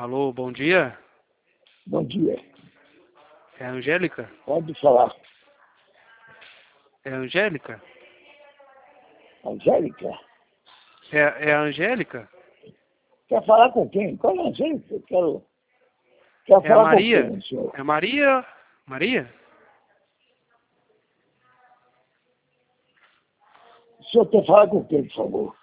Alô, bom dia. Bom dia. É a Angélica? Pode falar. É a Angélica? Angélica? É a Angélica? Quer falar com quem? Qual é a Angélica? Quer É a falar com Maria? quem, senhor? É a Maria? Maria? O senhor quer falar com quem, por favor?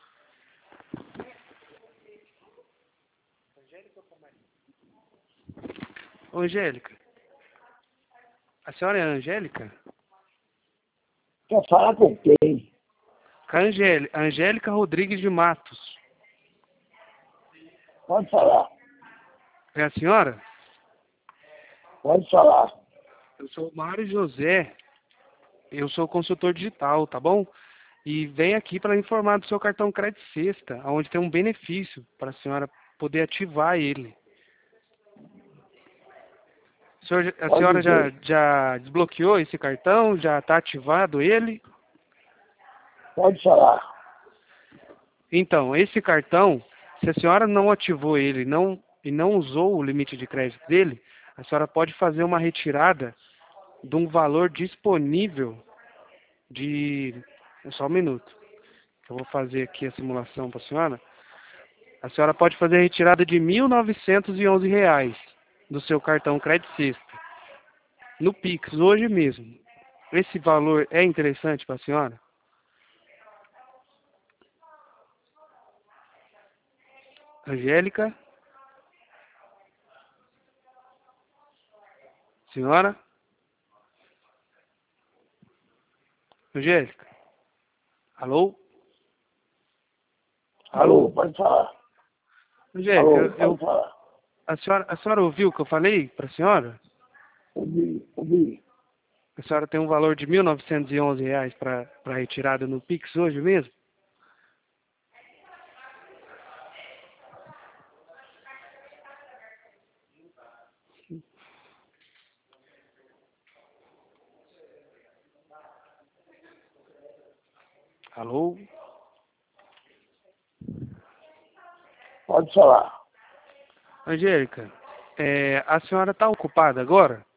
Ô, Angélica? A senhora é a Angélica? Quer falar com quem? Com a Angélica Rodrigues de Matos. Pode falar. É a senhora? Pode falar. Eu sou o Mário José. Eu sou consultor digital, tá bom? E venho aqui para informar do seu cartão Crédito Sexta, onde tem um benefício para a senhora poder ativar ele. A Pode senhora dizer. já desbloqueou esse cartão? Já está ativado ele? Pode falar. Então, esse cartão, se a senhora não ativou ele e não usou o limite de crédito dele, a senhora pode fazer uma retirada de um valor disponível de... Só um minuto. Eu vou fazer aqui a simulação para a senhora. A senhora pode fazer a retirada de R$ 1.911 do seu cartão Crédito Sexta no Pix, hoje mesmo. Esse valor é interessante para a senhora? Angélica? Senhora? Angélica? Alô? Alô, Alô? pode falar. Angélica, Alô, pode falar. a senhora ouviu o que eu falei para a senhora? Ouvi. A senhora tem um valor de R$ 1.911 para retirada no Pix hoje mesmo? Alô? Pode falar. Angélica, a senhora está ocupada agora?